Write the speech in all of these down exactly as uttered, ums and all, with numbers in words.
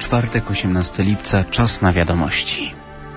Czwartek, osiemnastego lipca, czas na wiadomości.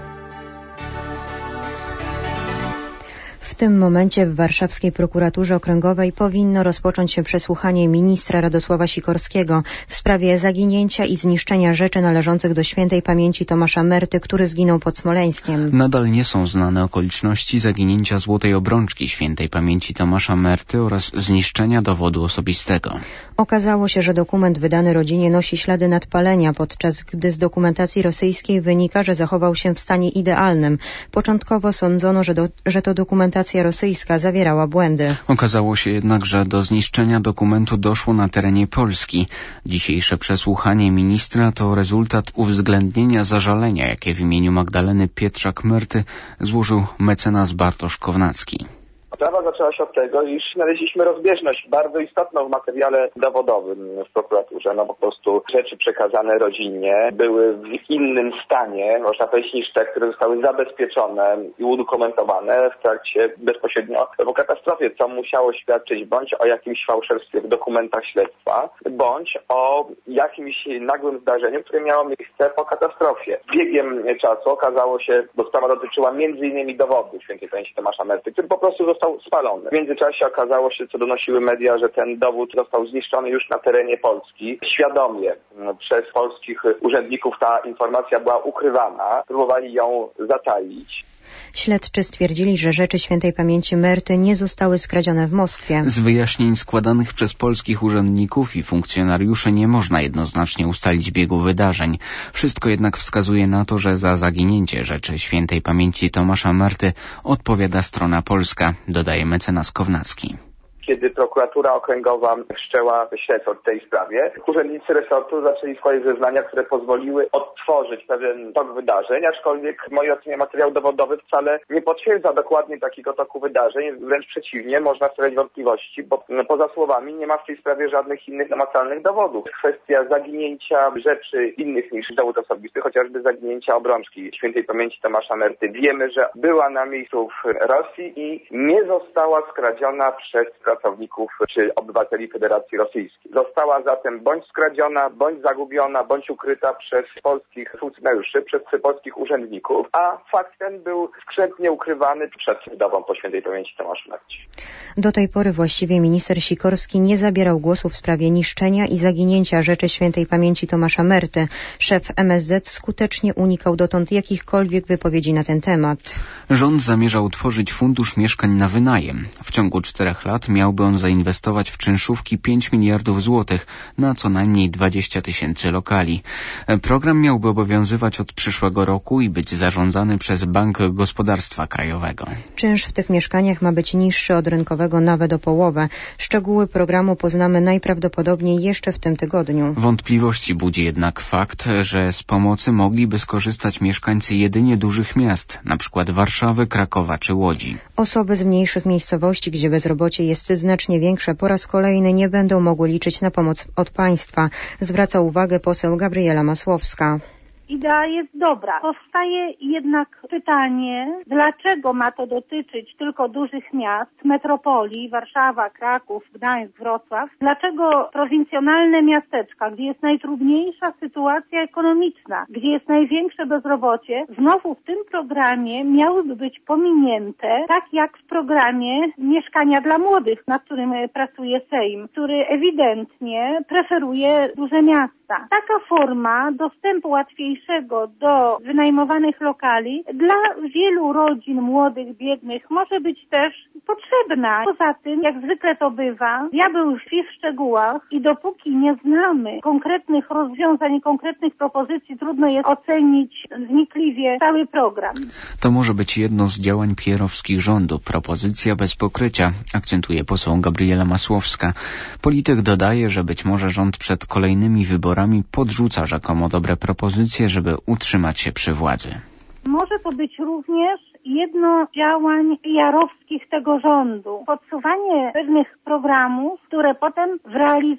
W tym momencie w warszawskiej prokuraturze okręgowej powinno rozpocząć się przesłuchanie ministra Radosława Sikorskiego w sprawie zaginięcia i zniszczenia rzeczy należących do świętej pamięci Tomasza Merty, który zginął pod Smoleńskiem. Nadal nie są znane okoliczności zaginięcia złotej obrączki świętej pamięci Tomasza Merty oraz zniszczenia dowodu osobistego. Okazało się, że dokument wydany rodzinie nosi ślady nadpalenia, podczas gdy z dokumentacji rosyjskiej wynika, że zachował się w stanie idealnym. Początkowo sądzono, że, do, że to dokumentacja rosyjska zawierała błędy. Okazało się jednak, że do zniszczenia dokumentu doszło na terenie Polski. Dzisiejsze przesłuchanie ministra to rezultat uwzględnienia zażalenia, jakie w imieniu Magdaleny Pietrzak-Merty złożył mecenas Bartosz Kownacki. Sprawa zaczęła się od tego, iż znaleźliśmy rozbieżność bardzo istotną w materiale dowodowym w prokuraturze. No po prostu rzeczy przekazane rodzinie były w innym stanie, można powiedzieć, niż te, które zostały zabezpieczone i udokumentowane w trakcie bezpośrednio po katastrofie, co musiało świadczyć bądź o jakimś fałszerstwie w dokumentach śledztwa, bądź o jakimś nagłym zdarzeniu, które miało miejsce po katastrofie. Z biegiem czasu okazało się, bo sprawa dotyczyła między innymi dowodu świętej pamięci Tomasza Merty, który po prostu został spalony. W międzyczasie okazało się, co donosiły media, że ten dowód został zniszczony już na terenie Polski. Świadomie przez polskich urzędników ta informacja była ukrywana. Próbowali ją zataić. Śledczy stwierdzili, że rzeczy świętej pamięci Merty nie zostały skradzione w Moskwie. Z wyjaśnień składanych przez polskich urzędników i funkcjonariuszy nie można jednoznacznie ustalić biegu wydarzeń. Wszystko jednak wskazuje na to, że za zaginięcie rzeczy świętej pamięci Tomasza Merty odpowiada strona polska, dodaje mecenas Kownacki. Kiedy prokuratura okręgowa wszczęła śledztwo w tej sprawie, urzędnicy resortu zaczęli swoje zeznania, które pozwoliły odtworzyć pewien tok wydarzeń, aczkolwiek w mojej ocenie materiał dowodowy wcale nie potwierdza dokładnie takiego toku wydarzeń, wręcz przeciwnie, można stawiać wątpliwości, bo poza słowami nie ma w tej sprawie żadnych innych namacalnych dowodów. Kwestia zaginięcia rzeczy innych niż dowód osobisty, chociażby zaginięcia obrączki świętej pamięci Tomasza Merty. Wiemy, że była na miejscu w Rosji i nie została skradziona przez pracowników czy obywateli Federacji Rosyjskiej. Została zatem bądź skradziona, bądź zagubiona, bądź ukryta przez polskich funkcjonariuszy, przez polskich urzędników, a fakt ten był skrzętnie ukrywany przed wdową po świętej pamięci Tomasza Merty. Do tej pory właściwie minister Sikorski nie zabierał głosu w sprawie niszczenia i zaginięcia rzeczy świętej pamięci Tomasza Merty. Szef M S Z skutecznie unikał dotąd jakichkolwiek wypowiedzi na ten temat. Rząd zamierza utworzyć fundusz mieszkań na wynajem. W ciągu czterech lat miałby on zainwestować w czynszówki pięć miliardów złotych na co najmniej dwadzieścia tysięcy lokali. Program miałby obowiązywać od przyszłego roku i być zarządzany przez Bank Gospodarstwa Krajowego. Czynsz w tych mieszkaniach ma być niższy od rynkowego nawet o połowę. Szczegóły programu poznamy najprawdopodobniej jeszcze w tym tygodniu. Wątpliwości budzi jednak fakt, że z pomocy mogliby skorzystać mieszkańcy jedynie dużych miast, np. Warszawy, Krakowa czy Łodzi. Osoby z mniejszych miejscowości, gdzie bezrobocie jest znacznie większe, po raz kolejny nie będą mogły liczyć na pomoc od państwa, zwraca uwagę poseł Gabriela Masłowska. Idea jest dobra. Powstaje jednak pytanie, dlaczego ma to dotyczyć tylko dużych miast, metropolii, Warszawa, Kraków, Gdańsk, Wrocław? Dlaczego prowincjonalne miasteczka, gdzie jest najtrudniejsza sytuacja ekonomiczna, gdzie jest największe bezrobocie, znowu w tym programie miałyby być pominięte, tak jak w programie Mieszkania dla Młodych, nad którym pracuje Sejm, który ewidentnie preferuje duże miasta. Taka forma dostępu łatwiejszego do wynajmowanych lokali dla wielu rodzin młodych, biednych może być też potrzebna. Poza tym, jak zwykle to bywa, diabeł tkwi w szczegółach i dopóki nie znamy konkretnych rozwiązań i konkretnych propozycji, trudno jest ocenić wnikliwie cały program. To może być jedno z działań pierowskich rządu. Propozycja bez pokrycia, akcentuje poseł Gabriela Masłowska. Polityk dodaje, że być może rząd przed kolejnymi wyborami podrzuca rzekomo dobre propozycje, żeby utrzymać się przy władzy. Może to być również jedno z działań P R-owskich tego rządu. Podsuwanie pewnych programów, które potem w realizacji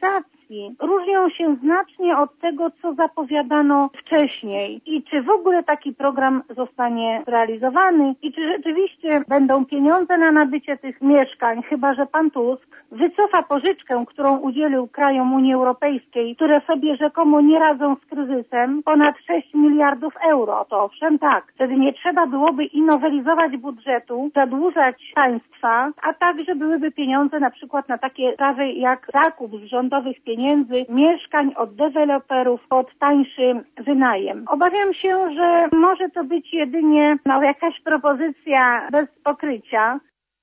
Polski różnią się znacznie od tego, co zapowiadano wcześniej. I czy w ogóle taki program zostanie zrealizowany i czy rzeczywiście będą pieniądze na nabycie tych mieszkań, chyba że pan Tusk wycofa pożyczkę, którą udzielił krajom Unii Europejskiej, które sobie rzekomo nie radzą z kryzysem, ponad sześć miliardów euro. To owszem tak, wtedy nie trzeba byłoby i nowelizować budżetu, zadłużać państwa, a także byłyby pieniądze na przykład na takie sprawy jak zakup z rządowych pieniędzy mieszkań od deweloperów pod tańszy wynajem. Obawiam się, że może to być jedynie no, jakaś propozycja bez pokrycia.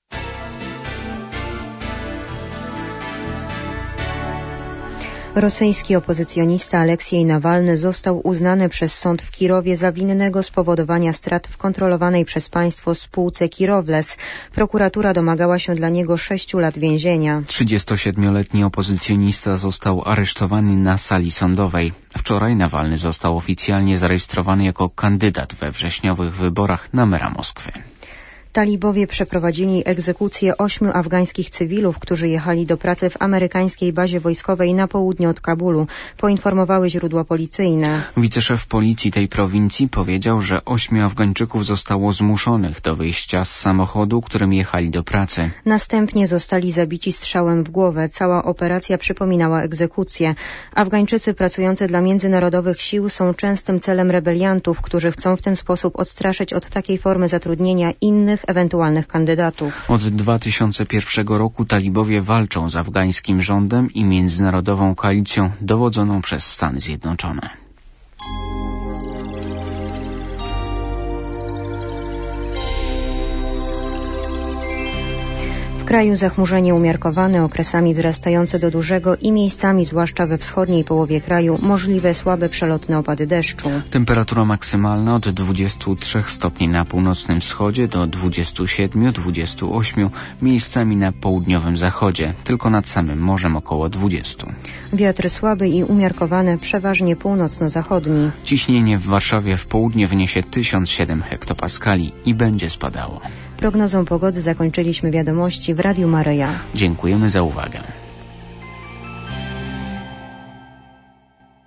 Rosyjski opozycjonista Aleksiej Nawalny został uznany przez sąd w Kirowie za winnego spowodowania strat w kontrolowanej przez państwo spółce Kirowles. Prokuratura domagała się dla niego sześciu lat więzienia. trzydziestosiedmioletni opozycjonista został aresztowany na sali sądowej. Wczoraj Nawalny został oficjalnie zarejestrowany jako kandydat we wrześniowych wyborach na mera Moskwy. Talibowie przeprowadzili egzekucję ośmiu afgańskich cywilów, którzy jechali do pracy w amerykańskiej bazie wojskowej na południe od Kabulu, poinformowały źródła policyjne. Wiceszef policji tej prowincji powiedział, że ośmiu Afgańczyków zostało zmuszonych do wyjścia z samochodu, którym jechali do pracy. Następnie zostali zabici strzałem w głowę. Cała operacja przypominała egzekucję. Afgańczycy pracujący dla międzynarodowych sił są częstym celem rebeliantów, którzy chcą w ten sposób odstraszyć od takiej formy zatrudnienia innych ewentualnych kandydatów. Od dwa tysiące pierwszego roku talibowie walczą z afgańskim rządem i międzynarodową koalicją dowodzoną przez Stany Zjednoczone. W kraju zachmurzenie umiarkowane, okresami wzrastające do dużego i miejscami, zwłaszcza we wschodniej połowie kraju, możliwe słabe przelotne opady deszczu. Temperatura maksymalna od dwudziestu trzech stopni na północnym wschodzie do dwudziestu siedmiu do dwudziestu ośmiu, miejscami na południowym zachodzie, tylko nad samym morzem około dwudziestu. Wiatr słaby i umiarkowany, przeważnie północno-zachodni. Ciśnienie w Warszawie w południe wyniesie tysiąc siedem hektopaskali i będzie spadało. Prognozą pogody zakończyliśmy wiadomości w Radiu Maryja. Dziękujemy za uwagę.